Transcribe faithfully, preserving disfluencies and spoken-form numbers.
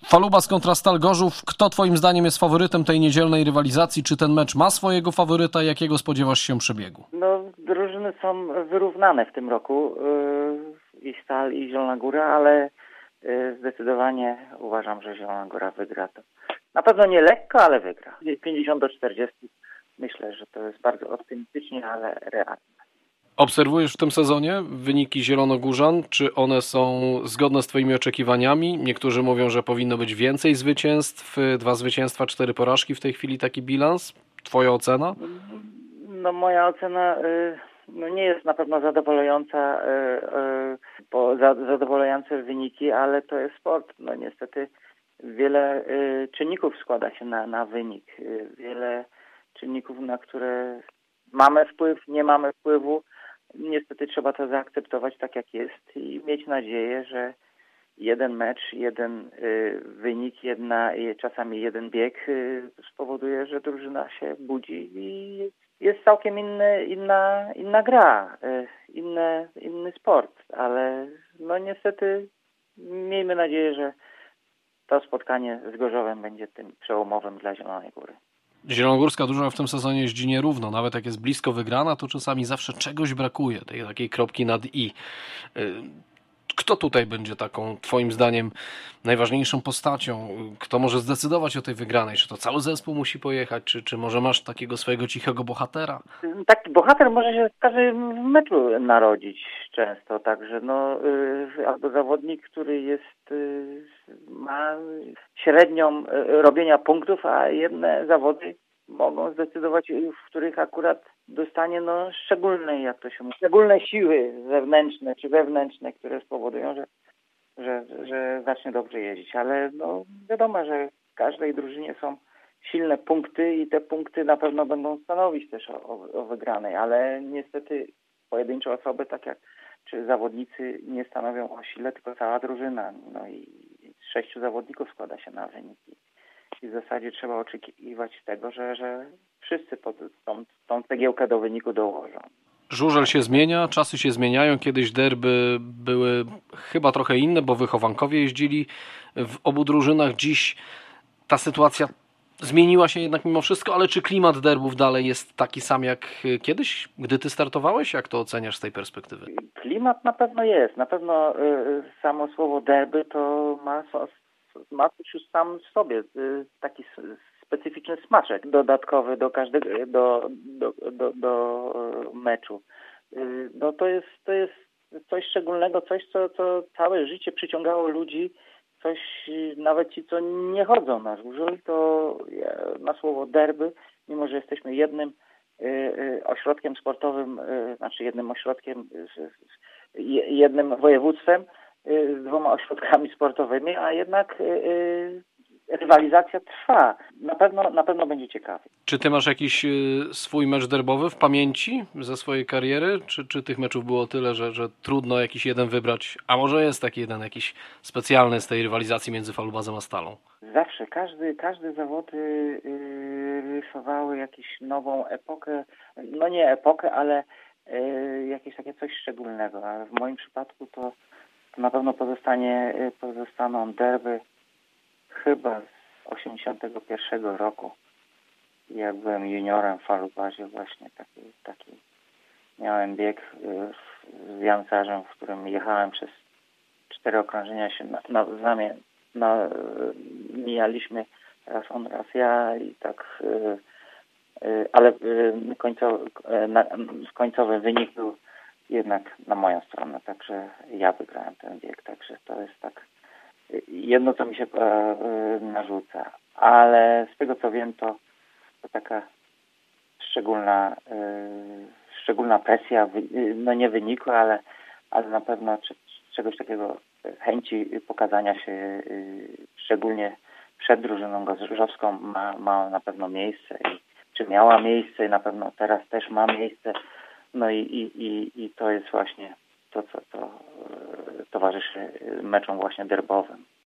Falubas kontra Stal Gorzów. Kto twoim zdaniem jest faworytem tej niedzielnej rywalizacji? Czy ten mecz ma swojego faworyta? Jakiego spodziewasz się przebiegu? No, drużyny są wyrównane w tym roku. Yy, I Stal, i Zielona Góra, ale yy, zdecydowanie uważam, że Zielona Góra wygra to. Na pewno nie lekko, ale wygra. pięćdziesiąt do czterdziestu. Myślę, że to jest bardzo optymistycznie, ale realnie. Obserwujesz w tym sezonie wyniki zielonogórzan? Czy one są zgodne z twoimi oczekiwaniami? Niektórzy mówią, że powinno być więcej zwycięstw. Dwa zwycięstwa, cztery porażki. W tej chwili taki bilans. Twoja ocena? No moja ocena y, no nie jest na pewno zadowalająca, y, y, bo za, zadowalające wyniki, ale to jest sport. No niestety wiele y, czynników składa się na, na wynik. Y, wiele czynników, na które mamy wpływ, nie mamy wpływu. Niestety trzeba to zaakceptować tak, jak jest i mieć nadzieję, że jeden mecz, jeden y, wynik, jedna, czasami jeden bieg y, spowoduje, że drużyna się budzi i jest całkiem inny, inna, inna gra, y, inny, inny sport, ale no niestety miejmy nadzieję, że to spotkanie z Gorzowem będzie tym przełomowym dla Zielonej Góry. Zielonogórska drużyna w tym sezonie jeździ nierówno. Nawet jak jest blisko wygrana, to czasami zawsze czegoś brakuje, tej takiej kropki nad i. Kto tutaj będzie taką, twoim zdaniem, najważniejszą postacią? Kto może zdecydować o tej wygranej? Czy to cały zespół musi pojechać? Czy, czy może masz takiego swojego cichego bohatera? Taki bohater może się w każdym meczu narodzić często, także no, y, albo zawodnik, który jest, y, ma średnią y, robienia punktów, a jedne zawody mogą zdecydować, w których akurat dostanie no, szczególne, jak to się mówi, szczególne siły zewnętrzne czy wewnętrzne, które spowodują, że, że, że zacznie dobrze jeździć. Ale no, wiadomo, że w każdej drużynie są silne punkty i te punkty na pewno będą stanowić też o, o, o wygranej, ale niestety pojedyncze osoby, tak jak czy zawodnicy nie stanowią o sile, tylko cała drużyna. No i sześciu zawodników składa się na wyniki. I w zasadzie trzeba oczekiwać tego, że, że wszyscy pod tą, tą cegiełkę do wyniku dołożą. Żużel się zmienia, czasy się zmieniają. Kiedyś derby były chyba trochę inne, bo wychowankowie jeździli w obu drużynach. Dziś ta sytuacja zmieniła się jednak mimo wszystko, ale czy klimat derbów dalej jest taki sam jak kiedyś, gdy ty startowałeś? Jak to oceniasz z tej perspektywy? Klimat na pewno jest. Na pewno y, samo słowo derby to ma, ma już sam w sobie y, taki specyficzny smaczek dodatkowy do każdego do, do, do, do meczu. Y, no to jest, to jest coś szczególnego, coś, co, co całe życie przyciągało ludzi. Coś, nawet ci, co nie chodzą na żużel, to na słowo derby, mimo że jesteśmy jednym y, y, ośrodkiem sportowym, y, znaczy jednym ośrodkiem, y, jednym województwem, y, z dwoma ośrodkami sportowymi, a jednak y, y, rywalizacja trwa. Na pewno, na pewno będzie ciekawie. Czy ty masz jakiś y, swój mecz derbowy w pamięci ze swojej kariery? Czy, czy tych meczów było tyle, że, że trudno jakiś jeden wybrać? A może jest taki jeden jakiś specjalny z tej rywalizacji między Falubazem a Stalą? Zawsze, każdy, każde zawody y, rysowały jakąś nową epokę, no nie epokę, ale y, jakieś takie coś szczególnego. A w moim przypadku to, to na pewno pozostanie, pozostaną derby chyba z osiemdziesiątego pierwszego roku. Jak byłem juniorem w Falubazie, właśnie taki, taki miałem bieg z Jancarzem, w którym jechałem przez cztery okrążenia się na, na, na, na, mijaliśmy raz on, raz ja i tak, y, y, ale y, końcowy, na, końcowy wynik był jednak na moją stronę, także ja wygrałem ten bieg, także to jest tak jedno, co mi się e, e, narzuca, ale z tego co wiem, to, to taka szczególna e, szczególna presja, no nie wyniku, ale, ale na pewno czegoś takiego, chęci pokazania się e, szczególnie przed drużyną gorzowską ma, ma na pewno miejsce i czy miała miejsce i na pewno teraz też ma miejsce, no i, i, i, i to jest właśnie to, co to towarzyszy meczom właśnie derbowym.